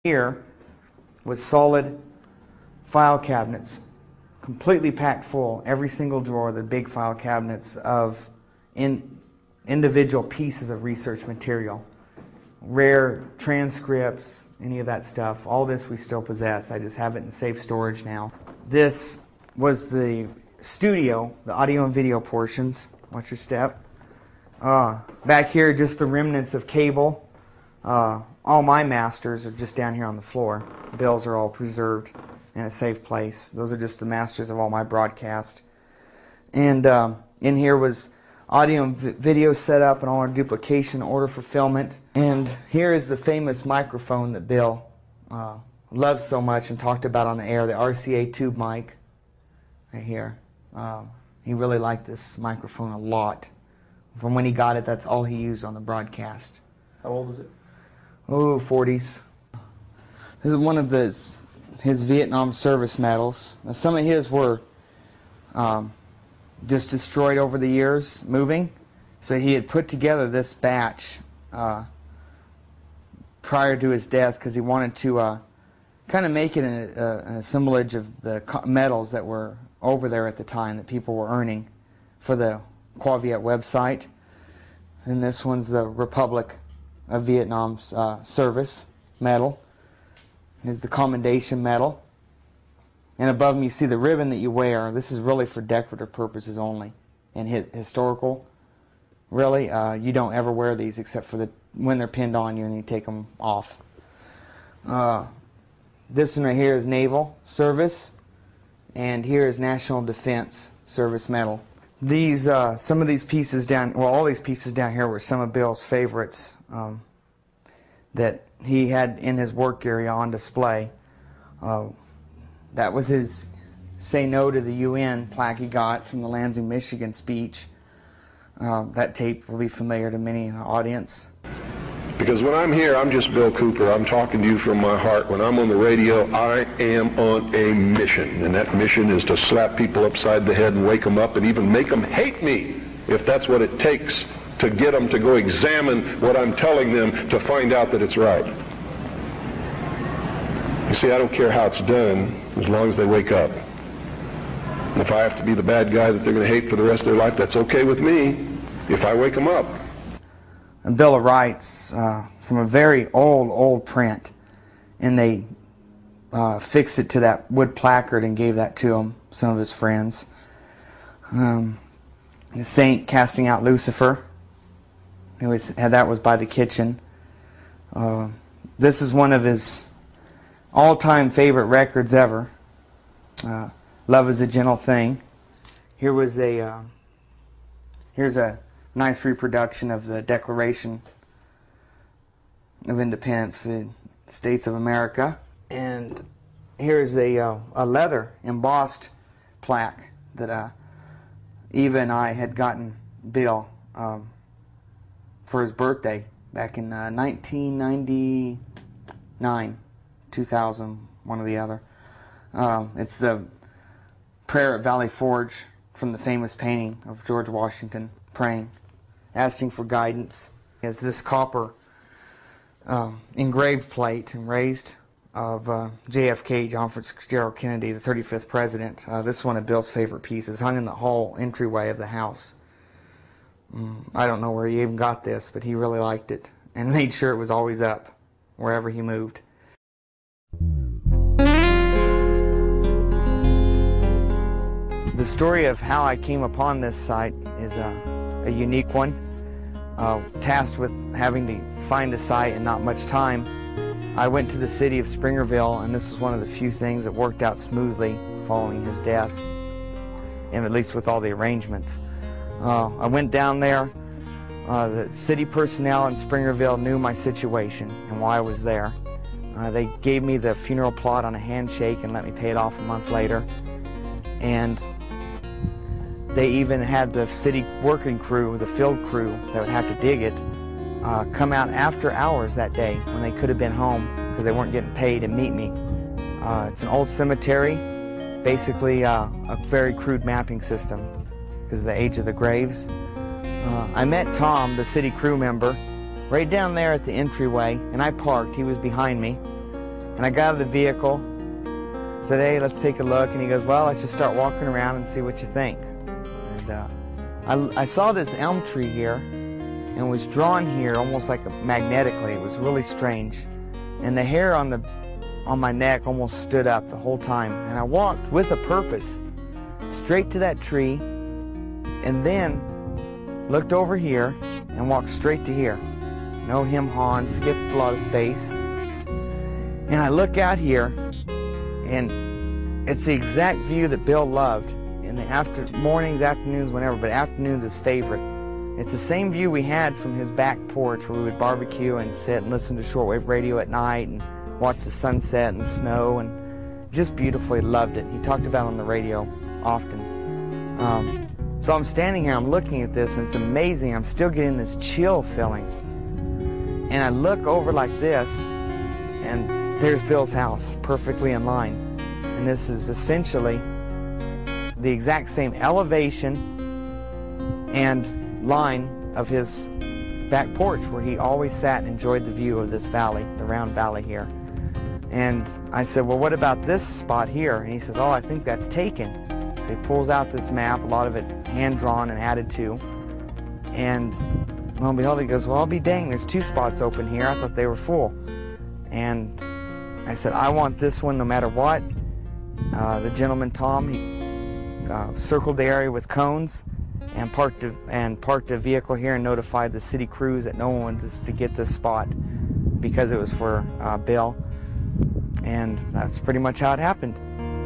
Here was solid file cabinets, completely packed full, every single drawer, the big file cabinets of individual pieces of research material, rare transcripts, any of that stuff. All this we still possess. I just have it in safe storage now. This was the studio, the audio and video portions. Watch your step. Back here, just the remnants of cable. All my masters are just down here on the floor. Bills are all preserved in a safe place. Those are just the masters of all my broadcast. And in here was audio and video setup and all our duplication, order fulfillment. And here is the famous microphone that Bill loved so much and talked about on the air, the RCA tube mic, right here. He really liked this microphone a lot. From when he got it, that's all he used on the broadcast. How old is it? Oh, 40s. This is one of his Vietnam service medals. Now, some of his were just destroyed over the years, moving. So he had put together this batch prior to his death because he wanted to kind of make it an assemblage of the medals that were over there at the time that people were earning for the Qua Viet website. And this one's the Republic of Vietnam's service medal. Here's the commendation medal. And above them you see the ribbon that you wear. This is really for decorative purposes only. And historical, really, you don't ever wear these except for when they're pinned on you and you take them off. This one right here is Naval Service, and here is National Defense Service Medal. These, some of these pieces all these pieces down here were some of Bill's favorites that he had in his work area on display. That was his Say No to the UN plaque he got from the Lansing, Michigan speech. That tape will be familiar to many in the audience. Because when I'm here, I'm just Bill Cooper. I'm talking to you from my heart. When I'm on the radio, I am on a mission. And that mission is to slap people upside the head and wake them up and even make them hate me, if that's what it takes to get them to go examine what I'm telling them to find out that it's right. You see, I don't care how it's done as long as they wake up. And if I have to be the bad guy that they're going to hate for the rest of their life, that's okay with me if I wake them up. And Bill of Rights from a very old print, and they fixed it to that wood placard and gave that to him, some of his friends. The Saint casting out Lucifer. That was by the kitchen. This is one of his all-time favorite records ever. Love is a Gentle Thing. Here's a nice reproduction of the Declaration of Independence for the States of America. And here's a leather embossed plaque that Eva and I had gotten Bill for his birthday back in 1999, 2000, one or the other. It's the prayer at Valley Forge from the famous painting of George Washington praying, asking for guidance. Is this copper engraved plate and raised of JFK, John Fitzgerald Kennedy, the 35th president. This is one of Bill's favorite pieces, hung in the hall entryway of the house. I don't know where he even got this, but he really liked it and made sure it was always up wherever he moved. The story of how I came upon this site is a unique one. Tasked with having to find a site and not much time, I went to the city of Springerville, and this was one of the few things that worked out smoothly following his death, and at least with all the arrangements. I went down there. The city personnel in Springerville knew my situation and why I was there. They gave me the funeral plot on a handshake and let me pay it off a month later. And they even had the city working crew, the field crew that would have to dig it, come out after hours that day when they could have been home because they weren't getting paid and meet me. It's an old cemetery, basically a very crude mapping system because of the age of the graves. I met Tom, the city crew member, right down there at the entryway, and I parked. He was behind me. And I got out of the vehicle, said, hey, let's take a look. And he goes, well, let's just start walking around and see what you think. And I saw this elm tree here and was drawn here almost like magnetically. It was really strange. And the hair on my neck almost stood up the whole time. And I walked with a purpose straight to that tree and then looked over here and walked straight to here. No hem-haw, skipped a lot of space. And I look out here and it's the exact view that Bill loved in the mornings, afternoons, whenever, but afternoons his favorite. It's the same view we had from his back porch where we would barbecue and sit and listen to shortwave radio at night and watch the sunset and the snow, and just beautifully loved it. He talked about it on the radio often. So I'm standing here, I'm looking at this, and it's amazing. I'm still getting this chill feeling. And I look over like this, and there's Bill's house, perfectly in line. And this is essentially the exact same elevation and line of his back porch where he always sat and enjoyed the view of this valley, the round valley here. And I said, well, what about this spot here? And he says, oh, I think that's taken. So he pulls out this map, a lot of it hand-drawn and added to. And lo and behold, he goes, well, I'll be dang, there's 2 spots open here. I thought they were full. And I said, I want this one no matter what. The gentleman, Tom, he circled the area with cones and parked a vehicle here and notified the city crews that no one was to get this spot because it was for Bill. And that's pretty much how it happened.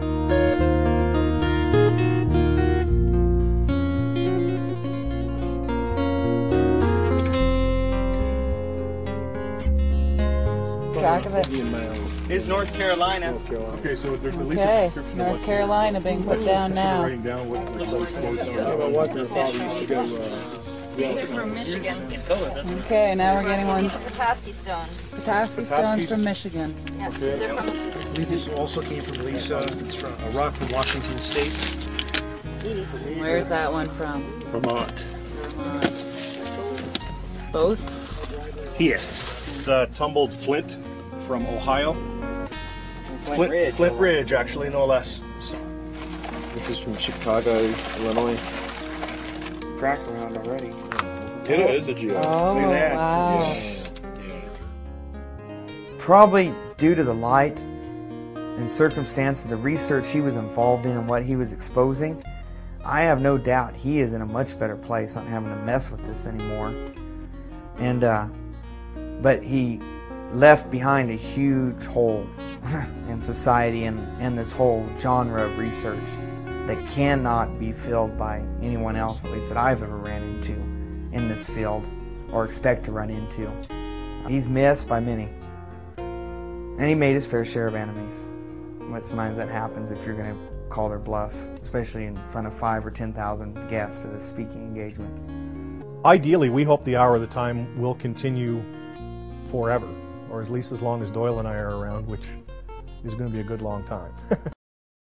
Track of it. It's North Carolina. Okay, so there's at least Okay, a description of North what's Carolina being put down now. writing down what's the used to go. These are from Michigan. Okay, now we're getting These ones. are Petoskey stones. Petoskey stones from Michigan. Yeah, they're from I believe this also came from Lisa. It's from a rock from Washington State. Where's that one from? Vermont. Vermont. Both? Yes. It's tumbled flint from Ohio. Flint Ridge, actually, no less. So. This is from Chicago, Illinois. Crack around already. It is a geo. Oh, Look at that. wow. Probably due to the light and circumstances, the research he was involved in and what he was exposing, I have no doubt he is in a much better place, not having to mess with this anymore. And but he left behind a huge hole in society and this whole genre of research that cannot be filled by anyone else, at least that I've ever ran into in this field or expect to run into. He's missed by many. And he made his fair share of enemies. But sometimes that happens if you're going to call their bluff, especially in front of 5,000 or 10,000 guests at a speaking engagement. Ideally, we hope the Hour of the Time will continue forever, or at least as long as Doyle and I are around, which is going to be a good long time.